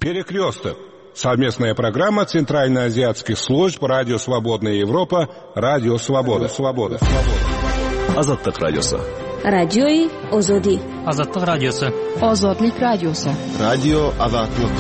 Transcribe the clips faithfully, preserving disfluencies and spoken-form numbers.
Перекресток. Совместная программа Центральноазиатских служб Радио Свободная Европа, Радио Свобода, Свобода, Свобода. Азаттык радиосы. Радиои Озоди. Азаттык радиосы. Озодлик радиосы. Радио Азаттык.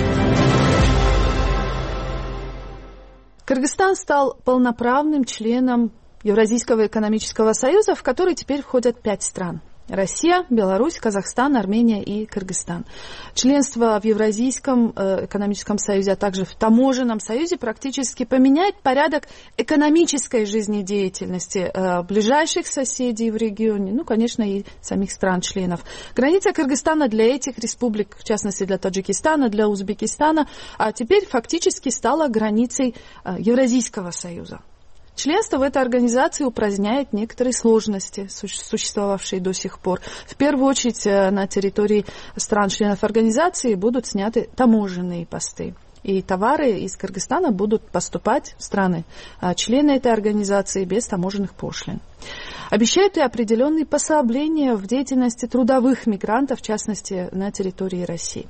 Кыргызстан стал полноправным членом Евразийского экономического союза, в который теперь входят пять стран. Россия, Беларусь, Казахстан, Армения и Кыргызстан. Членство в Евразийском э, экономическом союзе, а также в таможенном союзе практически поменяет порядок экономической жизнедеятельности э, ближайших соседей в регионе, ну, конечно, и самих стран-членов. Граница Кыргызстана для этих республик, в частности для Таджикистана, для Узбекистана, а теперь фактически стала границей э, Евразийского союза. Членство в этой организации упраздняет некоторые сложности, существовавшие до сих пор. В первую очередь на территории стран-членов организации будут сняты таможенные посты. И товары из Кыргызстана будут поступать в страны, члены этой организации, без таможенных пошлин. Обещают и определенные послабления в деятельности трудовых мигрантов, в частности, на территории России.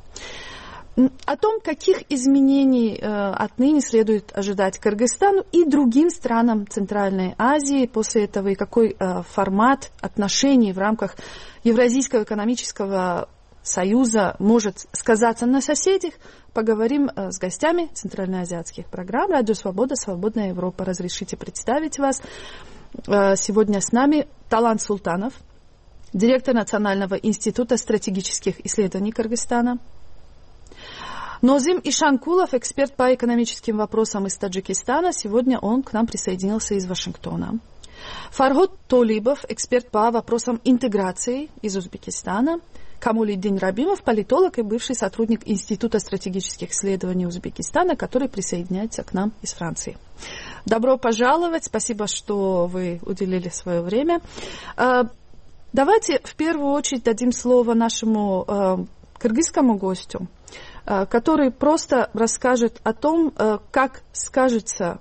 О том, каких изменений э, отныне следует ожидать Кыргызстану и другим странам Центральной Азии после этого, и какой э, формат отношений в рамках Евразийского экономического союза может сказаться на соседях, поговорим э, с гостями центральноазиатских программ Радио Свобода, Свободная Европа. Разрешите представить вас. Э, сегодня с нами Талант Султанов, директор Национального института стратегических исследований Кыргызстана. Нозим Ишанкулов, эксперт по экономическим вопросам из Таджикистана. Сегодня он к нам присоединился из Вашингтона. Фарход Толибов, эксперт по вопросам интеграции из Узбекистана. Камолиддин Рабимов, политолог и бывший сотрудник Института стратегических исследований Узбекистана, который присоединяется к нам из Франции. Добро пожаловать, спасибо, что вы уделили свое время. Давайте в первую очередь дадим слово нашему кыргызскому гостю, который просто расскажет о том, как скажется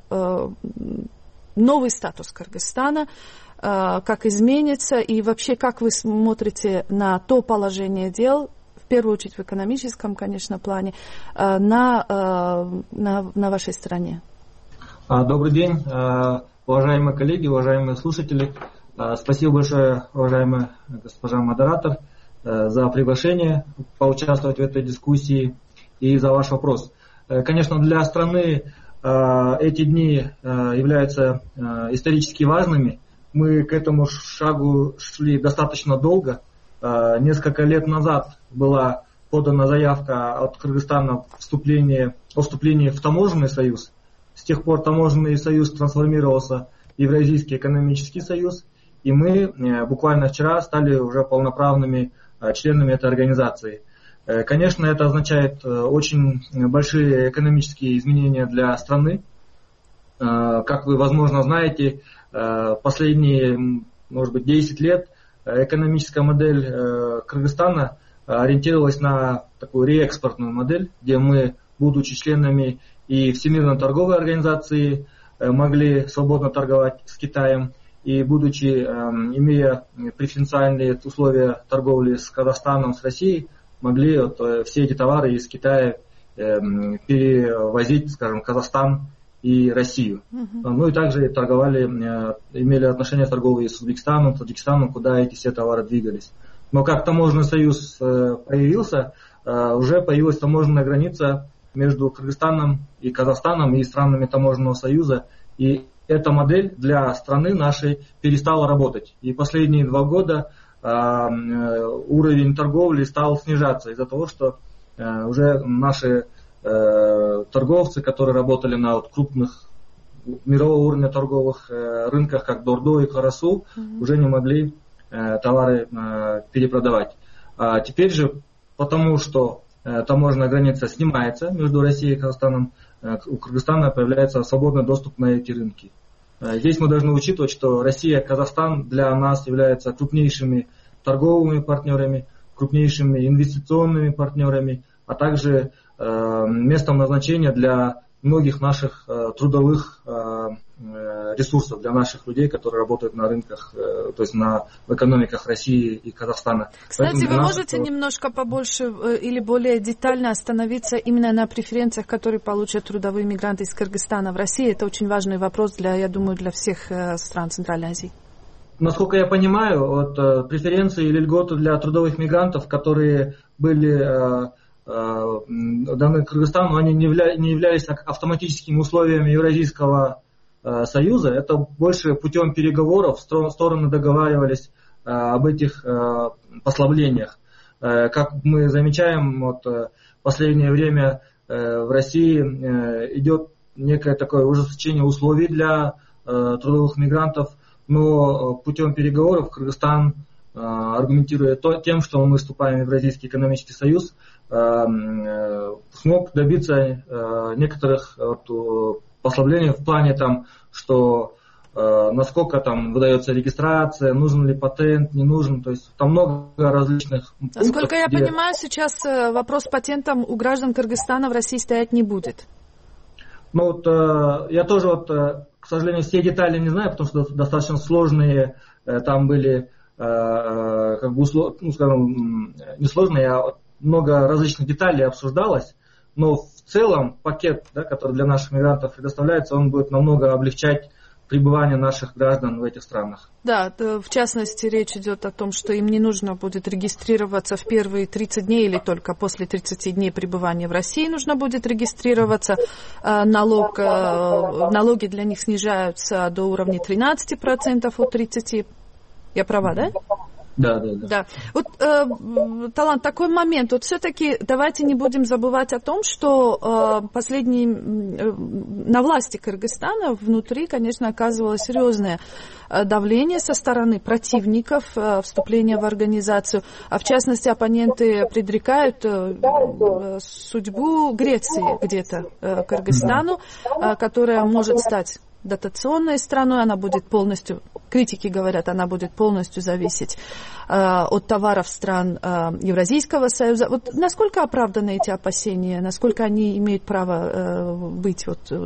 новый статус Кыргызстана, как изменится и вообще как вы смотрите на то положение дел, в первую очередь в экономическом, конечно, плане, на, на, на вашей стране. Добрый день, уважаемые коллеги, уважаемые слушатели. Спасибо большое, уважаемая госпожа модератор, за приглашение поучаствовать в этой дискуссии и за ваш вопрос. Конечно, для страны эти дни являются исторически важными. Мы к этому шагу шли достаточно долго. Несколько лет назад была подана заявка от Кыргызстана о вступлении, о вступлении в таможенный союз. С тех пор таможенный союз трансформировался в Евразийский экономический союз, и мы буквально вчера стали уже полноправными членами этой организации. Конечно, это означает очень большие экономические изменения для страны. Как вы, возможно, знаете, последние, может быть, десять лет экономическая модель Кыргызстана ориентировалась на такую реэкспортную модель, где мы, будучи членами и Всемирной торговой организации, могли свободно торговать с Китаем, и будучи, имея преференциальные условия торговли с Казахстаном, с Россией, могли вот, все эти товары из Китая э, перевозить, скажем, в Казахстан и Россию. Uh-huh. Ну и также торговали, э, имели отношения торговые с Узбекистаном, Таджикистаном, куда эти все товары двигались. Но как таможенный союз э, появился, э, уже появилась таможенная граница между Кыргызстаном и Казахстаном и странами таможенного союза. И эта модель для страны нашей перестала работать. И последние два года уровень торговли стал снижаться из-за того, что уже наши торговцы, которые работали на вот крупных мирового уровня торговых рынках, как Дордо и Карасу, mm-hmm. уже не могли товары перепродавать. А теперь же, потому что таможенная граница снимается между Россией и Казахстаном, у Кыргызстана появляется свободный доступ на эти рынки. Здесь мы должны учитывать, что Россия и Казахстан для нас являются крупнейшими торговыми партнерами, крупнейшими инвестиционными партнерами, а также э, местом назначения для многих наших трудовых ресурсов для наших людей, которые работают на рынках, то есть на, в экономиках России и Казахстана. Кстати, вы можете нас... немножко побольше или более детально остановиться именно на преференциях, которые получат трудовые мигранты из Кыргызстана в России? Это очень важный вопрос, для, я думаю, для всех стран Центральной Азии. Насколько я понимаю, вот, преференции или льготы для трудовых мигрантов, которые были даны Кыргызстану, они не являлись автоматическими условиями Евразийского Союза. Это больше путем переговоров стороны договаривались об этих послаблениях. Как мы замечаем, вот, в последнее время в России идет некое такое ужесточение условий для трудовых мигрантов, но путем переговоров Кыргызстан, аргументируя тем, что мы вступаем в Евразийский экономический союз, смог добиться некоторых послаблений в плане, там, что насколько там выдается регистрация, нужен ли патент, не нужен, то есть там много различных пунктов. Насколько я где... понимаю, сейчас вопрос с патентом у граждан Кыргызстана в России стоять не будет. Ну вот я тоже вот, к сожалению, все детали не знаю, потому что достаточно сложные там были, как бы, ну, скажем, не сложные, а много различных деталей обсуждалось, но в целом пакет, да, который для наших мигрантов предоставляется, он будет намного облегчать пребывание наших граждан в этих странах. Да, в частности, речь идет о том, что им не нужно будет регистрироваться в первые тридцать дней или только после тридцати дней пребывания в России нужно будет регистрироваться. Налог, налоги для них снижаются до уровня тринадцати процентов от тридцати процентов. Я права, да? Да, да, да. да. Вот, э, Талант, такой момент. Вот все-таки давайте не будем забывать о том, что э, последние, э, на власти Кыргызстана внутри, конечно, оказывалось серьезное давление со стороны противников э, вступления в организацию. А в частности, оппоненты предрекают э, судьбу Греции где-то э, Кыргызстану, э, которая может стать дотационной страной, она будет полностью, критики говорят, она будет полностью зависеть э, от товаров стран э, Евразийского союза. Вот насколько оправданы эти опасения, насколько они имеют право э, быть вот э,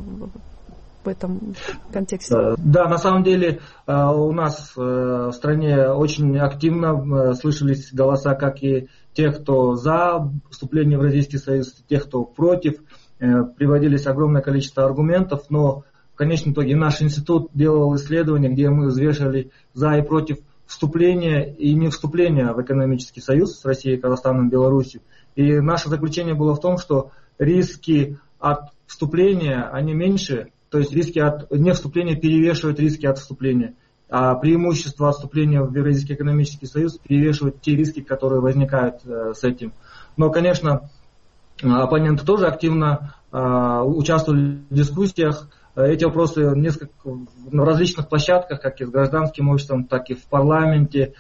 в этом контексте? Да, на самом деле э, у нас э, в стране очень активно э, слышались голоса, как и тех, кто за вступление в Евразийский союз, тех, кто против. Э, приводились огромное количество аргументов, но в конечном итоге наш институт делал исследования, где мы взвешивали за и против вступления и не вступления в экономический союз с Россией, Казахстаном, Беларусью. И наше заключение было в том, что риски от вступления, они меньше, то есть риски от не вступления перевешивают риски от вступления. А преимущество от вступления в Евразийский экономический союз перевешивают те риски, которые возникают э, с этим. Но, конечно, оппоненты тоже активно э, участвовали в дискуссиях. Эти вопросы несколько, на различных площадках, как и с гражданским обществом, так и в парламенте,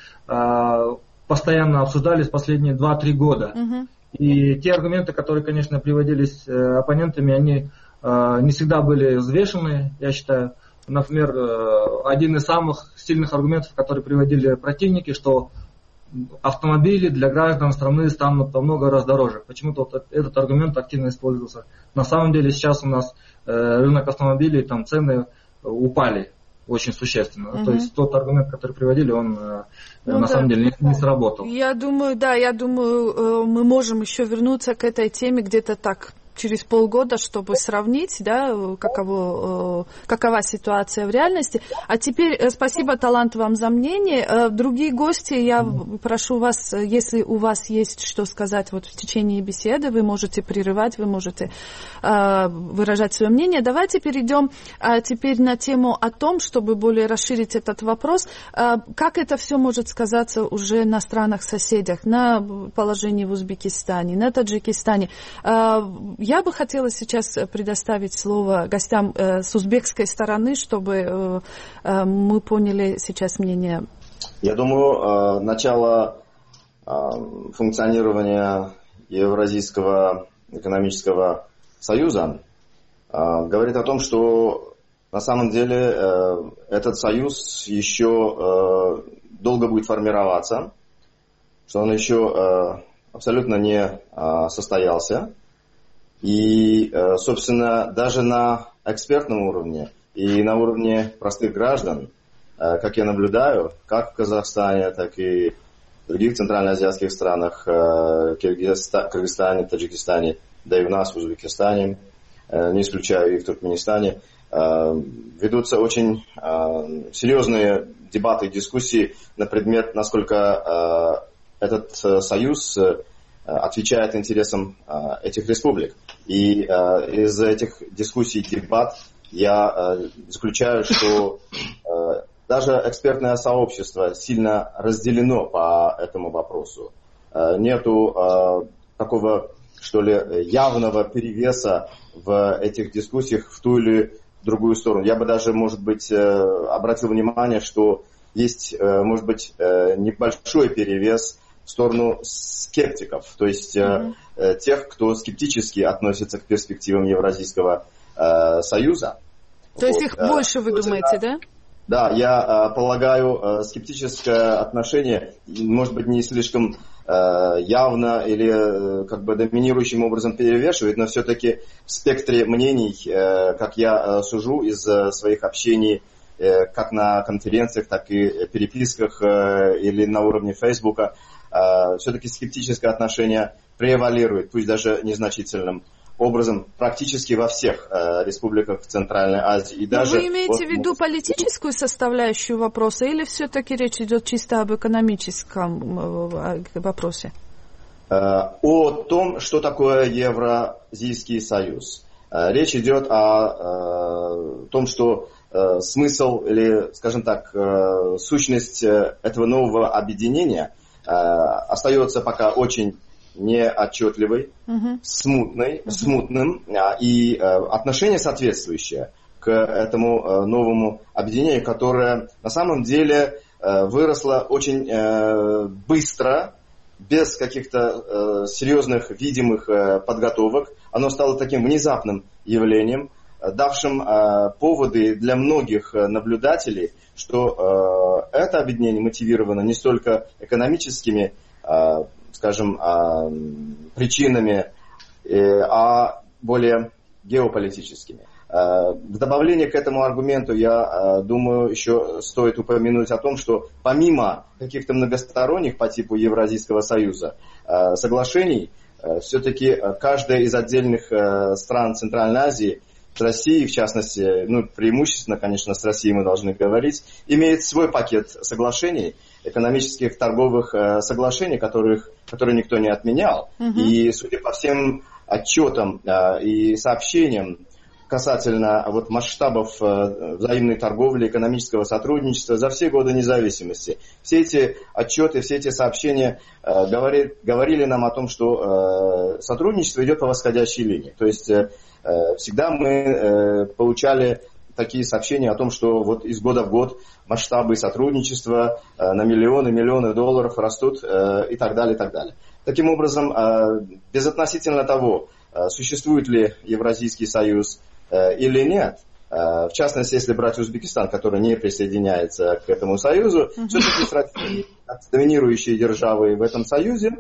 постоянно обсуждались последние два-три года. Uh-huh. И те аргументы, которые, конечно, приводились оппонентами, они не всегда были взвешены, я считаю. Например, один из самых сильных аргументов, которые приводили противники, что автомобили для граждан страны станут во много раз дороже. Почему-то вот этот аргумент активно использовался. На самом деле сейчас у нас э, рынок автомобилей, там цены упали очень существенно. Uh-huh. То есть тот аргумент, который приводили, он э, ну, на да. самом деле не, не сработал. Я думаю, да, я думаю, э, мы можем еще вернуться к этой теме где-то так через полгода, чтобы сравнить, да, каково, какова ситуация в реальности. А теперь спасибо, Талант, вам за мнение. Другие гости, я прошу вас, если у вас есть что сказать вот в течение беседы, вы можете прерывать, вы можете выражать свое мнение. Давайте перейдем теперь на тему о том, чтобы более расширить этот вопрос, как это все может сказаться уже на странах-соседях, на положении в Узбекистане, на Таджикистане. Я бы хотела сейчас предоставить слово гостям э, с узбекской стороны, чтобы э, э, мы поняли сейчас мнение. Я думаю, э, начало э, функционирования Евразийского экономического союза э, говорит о том, что на самом деле э, этот союз еще э, долго будет формироваться, что он еще э, абсолютно не э, состоялся. И, собственно, даже на экспертном уровне и на уровне простых граждан, как я наблюдаю, как в Казахстане, так и в других центральноазиатских странах, Кыргызстане, Таджикистане, да и у нас в Узбекистане, не исключаю и в Туркменистане, ведутся очень серьезные дебаты и дискуссии на предмет, насколько этот союз отвечает интересам этих республик. И из этих дискуссий и дебат я заключаю, что даже экспертное сообщество сильно разделено по этому вопросу. Нету такого, что ли, явного перевеса в этих дискуссиях в ту или другую сторону. Я бы даже, может быть, обратил внимание, что есть, может быть, небольшой перевес в сторону скептиков, то есть mm-hmm. тех, кто скептически относится к перспективам Евразийского э, союза. То вот. есть их э, больше, вы думаете, да? Да, я э, полагаю, э, скептическое отношение, может быть, не слишком э, явно или э, как бы доминирующим образом перевешивает, но все-таки в спектре мнений, э, как я э, сужу из э, своих общений, э, как на конференциях, так и переписках э, или на уровне Фейсбука, Uh, все-таки скептическое отношение превалирует, пусть даже незначительным образом, практически во всех uh, республиках Центральной Азии. И даже вы имеете вот, в виду политическую составляющую вопроса или все-таки речь идет чисто об экономическом вопросе? Uh, о том, что такое Евразийский союз. Uh, речь идет о uh, том, что uh, смысл или, скажем так, uh, сущность uh, этого нового объединения остается пока очень неотчетливой, uh-huh. смутной, uh-huh. смутным, и отношение соответствующее к этому новому объединению, которое на самом деле выросло очень быстро, без каких-то серьезных видимых подготовок. Оно стало таким внезапным явлением, давшим поводы для многих наблюдателей, что э, это объединение мотивировано не столько экономическими, э, скажем, э, причинами, э, а более геополитическими. Э, в добавление к этому аргументу, я э, думаю, еще стоит упомянуть о том, что помимо каких-то многосторонних по типу Евразийского союза э, соглашений, э, все-таки каждая из отдельных э, стран Центральной Азии, с Россией, в частности, ну, преимущественно, конечно, с Россией мы должны говорить, имеет свой пакет соглашений, экономических, торговых э, соглашений, которых, которые никто не отменял. Uh-huh. И, судя по всем отчетам э, и сообщениям касательно вот, масштабов э, взаимной торговли, экономического сотрудничества за все годы независимости, все эти отчеты, все эти сообщения э, говори, говорили нам о том, что э, сотрудничество идет по восходящей линии. То есть э, всегда мы э, получали такие сообщения о том, что вот из года в год масштабы сотрудничества э, на миллионы, миллионы долларов растут э, и так далее, и так далее. Таким образом, э, безотносительно того, э, существует ли Евразийский союз э, или нет, э, в частности, если брать Узбекистан, который не присоединяется к этому союзу, mm-hmm. все-таки с Россией, доминирующие державы в этом союзе,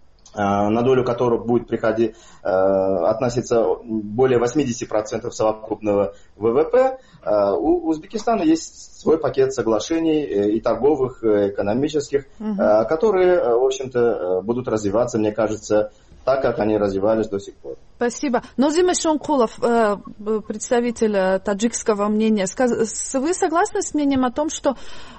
на долю которых будет приходить, э, относиться более восемьдесят процентов совокупного ВВП, э, у Узбекистана есть свой пакет соглашений э, и торговых, и экономических, угу. э, которые, э, в общем-то, будут развиваться, мне кажется, так, как они развивались до сих пор. Спасибо. Нозима Шонкулов, представитель таджикского мнения, вы согласны с мнением о том, что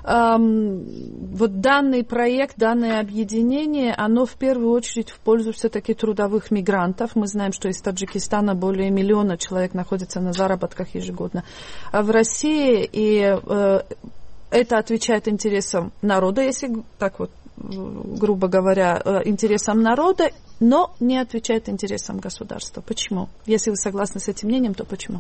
эм, вот данный проект, данное объединение, оно в первую очередь в пользу все-таки трудовых мигрантов? Мы знаем, что из Таджикистана более миллиона человек находится на заработках ежегодно в России, и э, это отвечает интересам народа, если так вот, грубо говоря, интересам народа, но не отвечает интересам государства. Почему? Если вы согласны с этим мнением, то почему?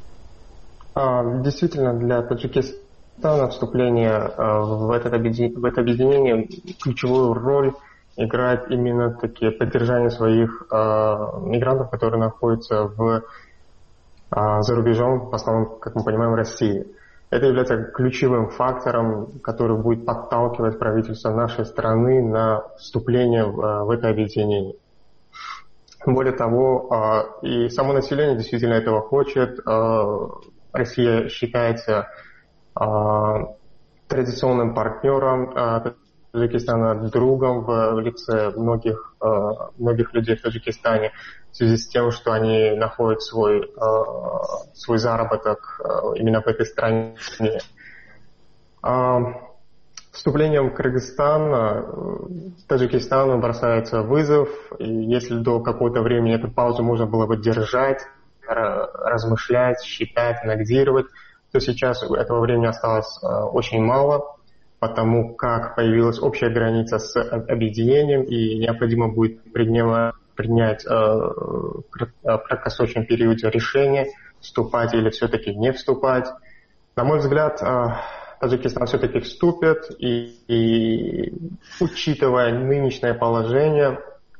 Действительно, для Таджикистана вступление в это объединение ключевую роль играет именно таки поддержание своих мигрантов, которые находятся в, за рубежом, в основном, как мы понимаем, в России. Это является ключевым фактором, который будет подталкивать правительство нашей страны на вступление в, в это объединение. Более того, и само население действительно этого хочет. Россия считается традиционным партнером Таджикистана, другом в лице многих, многих людей в Таджикистане в связи с тем, что они находят свой, свой заработок именно в этой стране. Вступлением Кыргызстана Таджикистану бросается вызов, и если до какого-то времени эту паузу можно было бы держать, размышлять, считать, анализировать, то сейчас этого времени осталось очень мало, потому как появилась общая граница с объединением, и необходимо будет принять в краткосрочном периоде решение, вступать или все-таки не вступать. На мой взгляд, Таджикистан все-таки вступит, и, и учитывая нынешнее положение,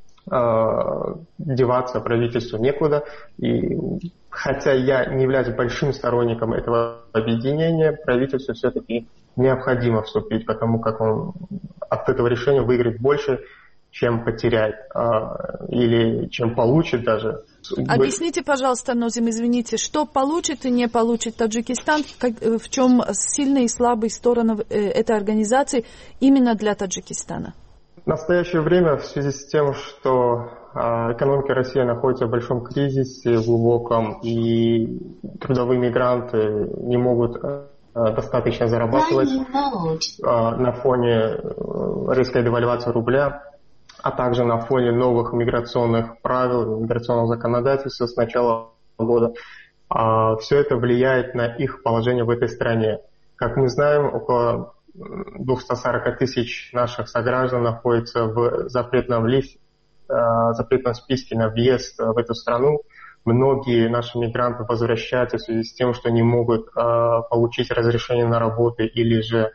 э, деваться правительству некуда. И, хотя я не являюсь большим сторонником этого объединения, правительству все-таки необходимо вступить, потому как он от этого решения выиграет больше, чем потеряет, э, или чем получит даже. Объясните, пожалуйста, Нозим, извините, что получит и не получит Таджикистан, как, в чем сильные и слабые стороны этой организации именно для Таджикистана? В настоящее время в связи с тем, что экономика России находится в большом кризисе, глубоком, и трудовые мигранты не могут достаточно зарабатывать на фоне резкой девальвации рубля, а также на фоне новых миграционных правил, миграционного законодательства с начала года. А все это влияет на их положение в этой стране. Как мы знаем, около двести сорок тысяч наших сограждан находятся в запретном листе, запретном списке на въезд в эту страну. Многие наши мигранты возвращаются в связи с тем, что не могут получить разрешение на работу или же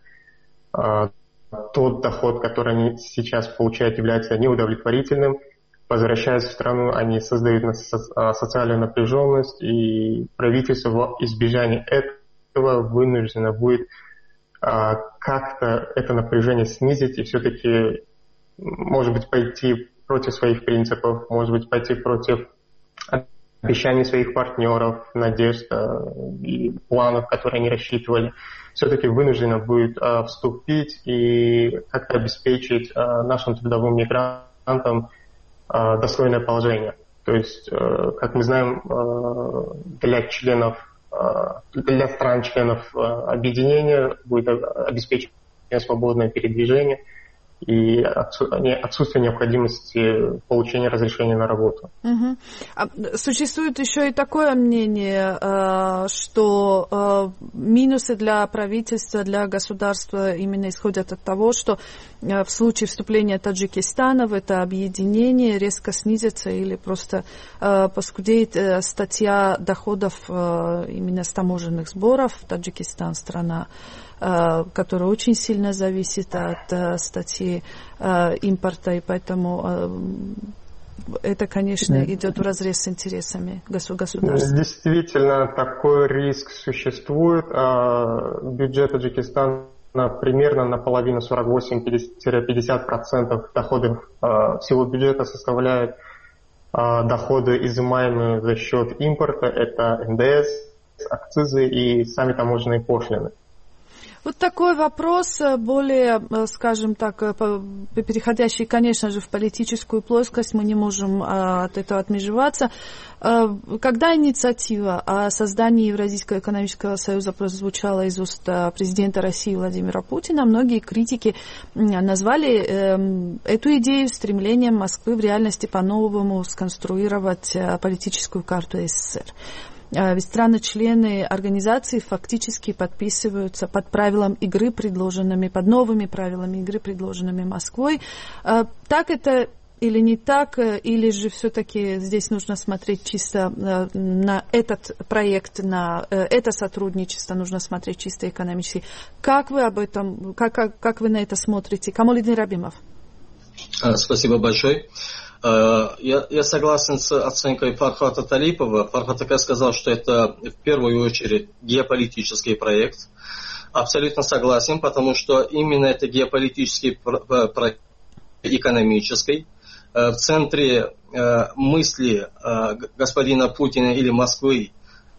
тот доход, который они сейчас получают, является неудовлетворительным. Возвращаясь в страну, они создают социальную напряженность, и правительство во избежание этого вынуждено будет как-то это напряжение снизить и все-таки, может быть, пойти против своих принципов, может быть, пойти против обещаний своих партнеров, надежд и планов, которые они рассчитывали. Все-таки вынуждена будет э, вступить и как-то обеспечить э, нашим трудовым мигрантам э, достойное положение. То есть, э, как мы знаем, э, для членов, э, для стран-членов э, объединения будет обеспечено свободное передвижение и отсутствие необходимости получения разрешения на работу. Угу. А существует еще и такое мнение, что минусы для правительства, для государства именно исходят от того, что в случае вступления Таджикистана в это объединение резко снизится или просто поскудеет статья доходов именно с таможенных сборов. Таджикистан страна, которая очень сильно зависит от uh, статьи uh, импорта, и поэтому uh, это, конечно, идет вразрез с интересами государства. Действительно, такой риск существует. Бюджет Таджикистана примерно наполовину, сорок восемь - пятьдесят процентов доходов всего бюджета составляют доходы, изымаемые за счет импорта. Это эн дэ эс, акцизы и сами таможенные пошлины. Вот такой вопрос, более, скажем так, переходящий, конечно же, в политическую плоскость, мы не можем от этого отмежеваться. Когда инициатива о создании Евразийского экономического союза прозвучала из уст президента России Владимира Путина, многие критики назвали эту идею стремлением Москвы в реальности по-новому сконструировать политическую карту эс эс эс эр. Ведь страны-члены организации фактически подписываются под правилам игры, предложенными, под новыми правилами игры, предложенными Москвой. Так это или не так, или же все-таки здесь нужно смотреть чисто на этот проект, на это сотрудничество, нужно смотреть чисто экономически. Как вы об этом, как, как, как вы на это смотрите? Камолиддин Рабимов. Спасибо большое. Я, я согласен с оценкой Фархата Талипова. Фархат такая сказал, что это в первую очередь геополитический проект. Абсолютно согласен, потому что именно это геополитический проект экономический. в центре мысли господина Путина или Москвы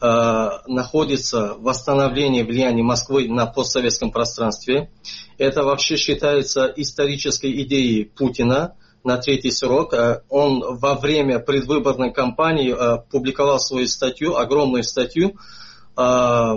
находится восстановление влияния Москвы на постсоветском пространстве. Это вообще считается исторической идеей Путина на третий срок. Он во время предвыборной кампании публиковал свою статью, огромную статью, о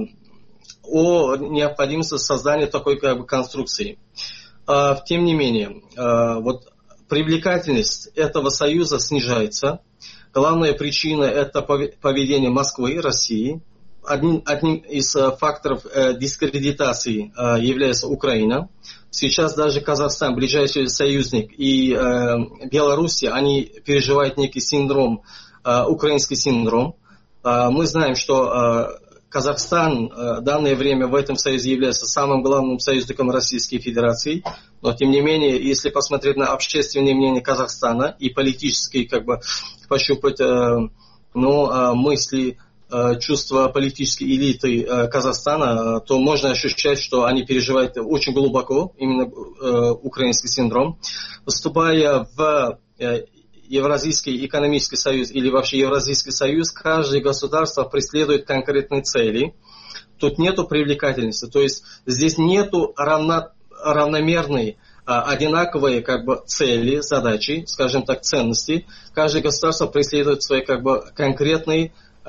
необходимости создания такой как бы конструкции. Тем не менее, вот привлекательность этого союза снижается. Главная причина – это поведение Москвы и России. Одним, одним из факторов дискредитации является Украина. Сейчас даже Казахстан, ближайший союзник, и Беларусь, они переживают некий синдром, украинский синдром. Мы знаем, что Казахстан в данное время в этом союзе является самым главным союзником Российской Федерации, но тем не менее, если посмотреть на общественное мнение Казахстана и политические, как бы, пощупать э, ну, э, мысли, э, чувства политической элиты э, Казахстана, э, то можно ощущать, что они переживают очень глубоко именно э, украинский синдром. Вступая в э, Евразийский экономический союз или вообще Евразийский союз, каждое государство преследует конкретные цели. Тут нету привлекательности, то есть здесь нету равно, равномерной, одинаковые как бы цели, задачи, скажем так, ценности. Каждое государство преследует свои как бы конкретные.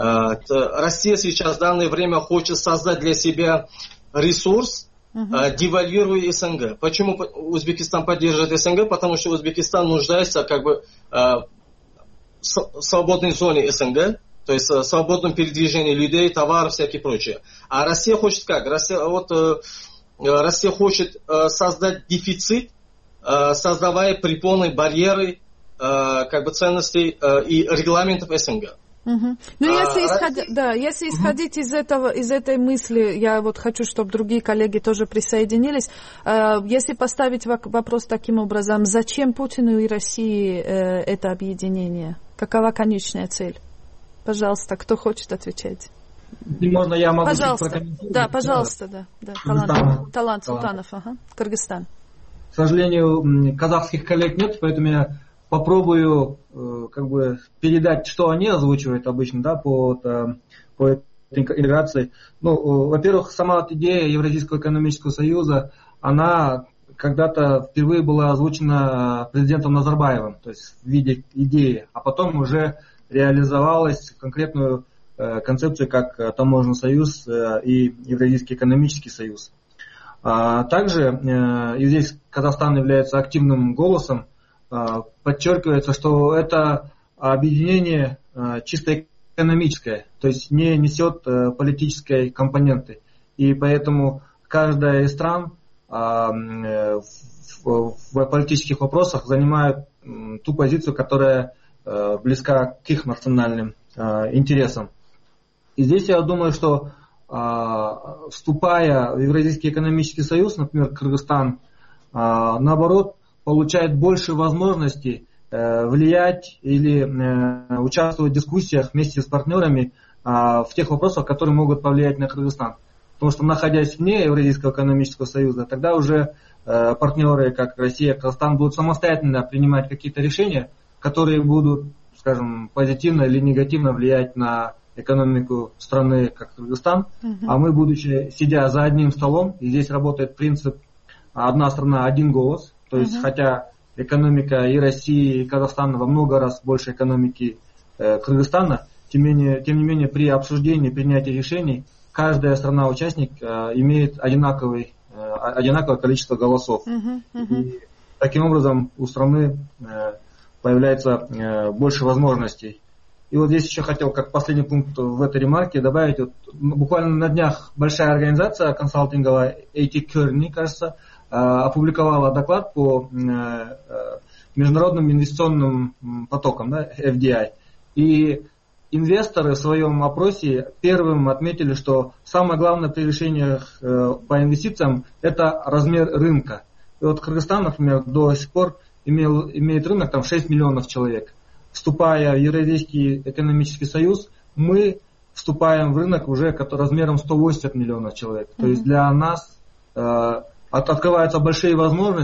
Россия сейчас в данное время хочет создать для себя ресурс, Uh-huh. девальвируя СНГ. Почему Узбекистан поддерживает СНГ? Потому что Узбекистан нуждается как бы в свободной зоне СНГ, то есть в свободном передвижении людей, товаров, всякие прочее. А Россия хочет как? Россия, вот, Россия хочет создать дефицит, создавая препоны, барьеры как бы ценностей и регламентов СНГ. Угу. Ну, если, а, исход... Россия... да, если исходить угу. из, этого, из этой мысли, я вот хочу, чтобы другие коллеги тоже присоединились, если поставить вопрос таким образом, зачем Путину и России это объединение? Какова конечная цель? Пожалуйста, кто хочет отвечать? Можно я могу пожалуйста. Да, пожалуйста, да. да. Талант, Талант Султанов, ага. Кыргызстан. К сожалению, казахских коллег нет, поэтому я попробую э, как бы передать, что они озвучивают обычно, да, по, по этой интеграции. Ну, э, во-первых, сама вот идея Евразийского экономического союза, она когда-то впервые была озвучена президентом Назарбаевым, то есть в виде идеи, а потом уже реализовалась в конкретную э, концепцию, как таможенный союз э, и Евразийский экономический союз. А также, э, и здесь Казахстан является активным голосом, подчеркивается, что это объединение чисто экономическое, то есть не несет политической компоненты. И поэтому каждая из стран в политических вопросах занимает ту позицию, которая близка к их национальным интересам. И здесь я думаю, что вступая в Евразийский экономический союз, например, Кыргызстан, наоборот, получает больше возможностей э, влиять или э, участвовать в дискуссиях вместе с партнерами э, в тех вопросах, которые могут повлиять на Кыргызстан. Потому что, находясь вне Евразийского экономического союза, тогда уже э, партнеры, как Россия, Казахстан, будут самостоятельно принимать какие-то решения, которые будут, скажем, позитивно или негативно влиять на экономику страны, как Кыргызстан. Uh-huh. А мы, будучи сидя за одним столом, и здесь работает принцип «одна страна, один голос», то есть, uh-huh. хотя экономика и России, и Казахстана во много раз больше экономики э, Кыргызстана, тем, менее, тем не менее при обсуждении, принятии решений, каждая страна-участник э, имеет одинаковый, э, одинаковое количество голосов. Uh-huh. Uh-huh. И таким образом у страны э, появляется э, больше возможностей. И вот здесь еще хотел, как последний пункт в этой ремарке, добавить, вот, буквально на днях большая организация консалтинговая, эй ти Kearney, кажется, опубликовала доклад по международным инвестиционным потокам, да, эф ди ай. И инвесторы в своем опросе первым отметили, что самое главное при решениях по инвестициям – это размер рынка. И вот Кыргызстан, например, до сих пор имел, имеет рынок там шесть миллионов человек. Вступая в Евразийский экономический союз, мы вступаем в рынок уже размером сто восемьдесят миллионов человек. Mm-hmm. То есть для нас э, от, открываются большие возможности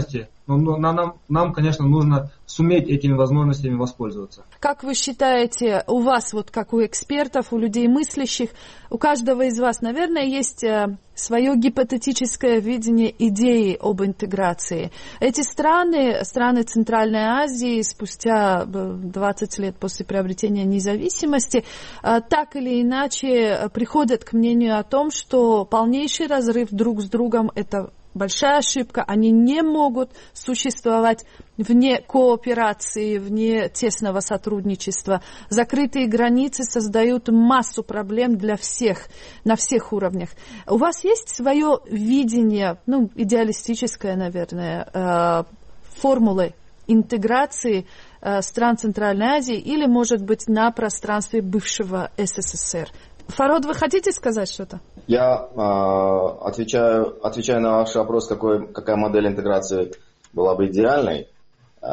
но нам, нам, конечно, нужно суметь этими возможностями воспользоваться. Как вы считаете, у вас, вот как у экспертов, у людей мыслящих, у каждого из вас, наверное, есть свое гипотетическое видение идеи об интеграции. Эти страны, страны Центральной Азии, спустя двадцать лет после приобретения независимости, так или иначе приходят к мнению о том, что полнейший разрыв друг с другом – это большая ошибка. Они не могут существовать вне кооперации, вне тесного сотрудничества. Закрытые границы создают массу проблем для всех, на всех уровнях. У вас есть свое видение, ну, идеалистическое, наверное, формулы интеграции стран Центральной Азии или, может быть, на пространстве бывшего СССР? Фарод, вы хотите сказать что-то? Я э, отвечаю, отвечаю на ваш вопрос, какой, какая модель интеграции была бы идеальной. Э,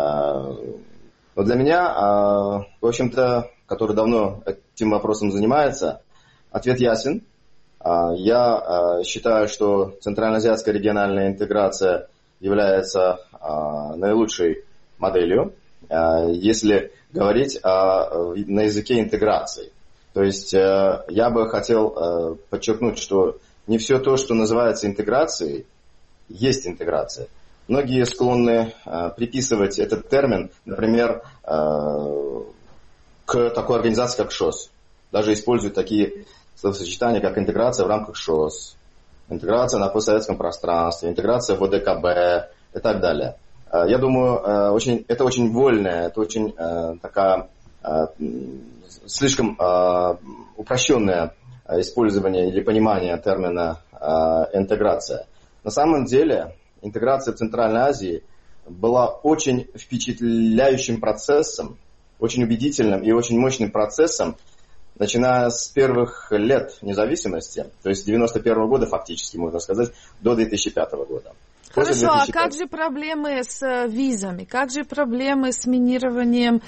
но для меня, э, в общем-то, который давно этим вопросом занимается, ответ ясен. Э, я э, считаю, что центральноазиатская региональная интеграция является э, наилучшей моделью, э, если говорить о, на языке интеграции. То есть э, я бы хотел э, подчеркнуть, что не все то, что называется интеграцией, есть интеграция. Многие склонны э, приписывать этот термин, например, э, к такой организации, как ШОС. Даже используют такие словосочетания, как интеграция в рамках ШОС, интеграция на постсоветском пространстве, интеграция в ОДКБ и так далее. Э, я думаю, э, очень, это очень вольная, это очень э, такая... Э, слишком э, упрощенное использование или понимание термина э, интеграция. На самом деле интеграция в Центральной Азии была очень впечатляющим процессом, очень убедительным и очень мощным процессом, начиная с первых лет независимости, то есть с девяносто первого года фактически, можно сказать, до две тысячи пятого года. Хорошо, а как же проблемы с визами? Как же проблемы с минированием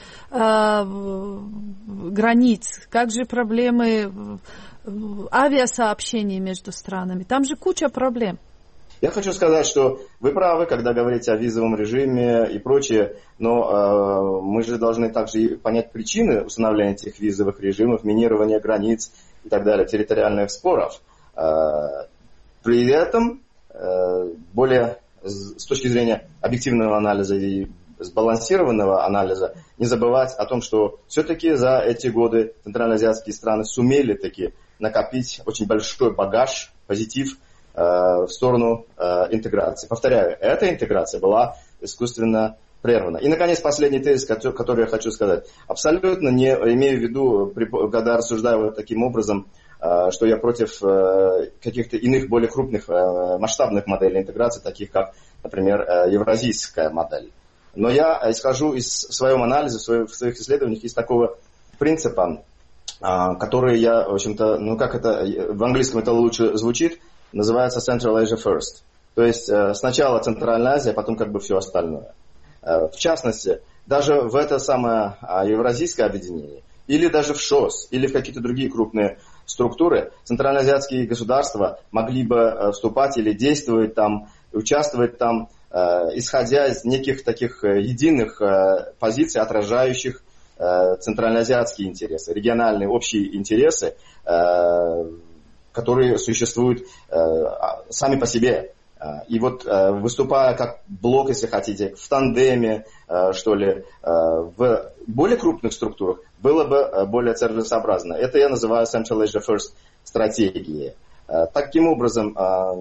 э, границ? Как же проблемы авиасообщений между странами? Там же куча проблем. Я хочу сказать, что вы правы, когда говорите о визовом режиме и прочее, но э, мы же должны также понять причины установления этих визовых режимов, минирования границ и так далее, территориальных споров. Э, при этом более с точки зрения объективного анализа и сбалансированного анализа не забывать о том, что все-таки за эти годы центральноазиатские страны сумели таки накопить очень большой багаж, позитив э, в сторону э, интеграции. Повторяю, эта интеграция была искусственно прервана. И, наконец, последний тезис, который я хочу сказать. Абсолютно не имею в виду, когда рассуждаю вот таким образом, что я против каких-то иных более крупных масштабных моделей интеграции, таких как, например, евразийская модель. Но я исхожу из своего анализа, в своих исследованиях из такого принципа, который я, в общем-то, ну как это, в английском это лучше звучит, называется Central Asia First. То есть сначала Центральная Азия, а потом как бы все остальное. В частности, даже в это самое евразийское объединение, или даже в ШОС, или в какие-то другие крупные структуры, центральноазиатские государства могли бы вступать или действовать там, участвовать там, исходя из неких таких единых позиций, отражающих центральноазиатские интересы, региональные общие интересы, которые существуют сами по себе. И вот выступая как блок, если хотите, в тандеме, что ли, в более крупных структурах, было бы более целесообразно. Это я называю Central Asia First стратегией. Таким образом,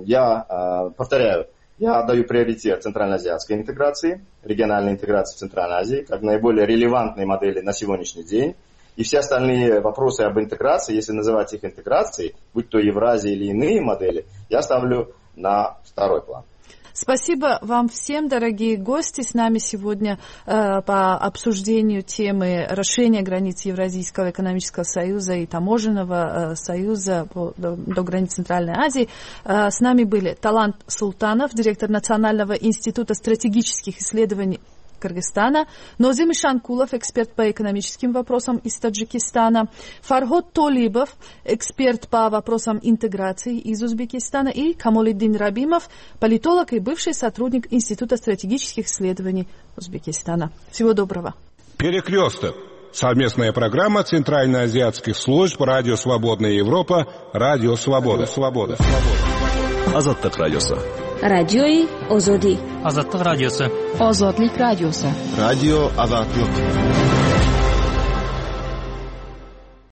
я повторяю, я отдаю приоритет центральноазиатской интеграции, региональной интеграции в Центральной Азии, как наиболее релевантной модели на сегодняшний день. И все остальные вопросы об интеграции, если называть их интеграцией, будь то Евразия или иные модели, я ставлю на второй план. Спасибо вам всем, дорогие гости. С нами сегодня э, по обсуждению темы расширения границ Евразийского экономического союза и таможенного э, союза по, до, до границ Центральной Азии. Э, с нами были Талант Султанов, директор Национального института стратегических исследований Кыргызстана, Нозим Ишанкулов, эксперт по экономическим вопросам из Таджикистана, Фарход Толибов, эксперт по вопросам интеграции из Узбекистана, и Камолиддин Рабимов, политолог и бывший сотрудник Института стратегических исследований Узбекистана. Всего доброго. Перекресток. Совместная программа Центральноазиатских служб Радио Свободная Европа, Радио Свобода. Свобода. Азаттык радиосы. Радиои Озоди. Азаттык радиосы. Озодлик радиосы. Радио Азаттык.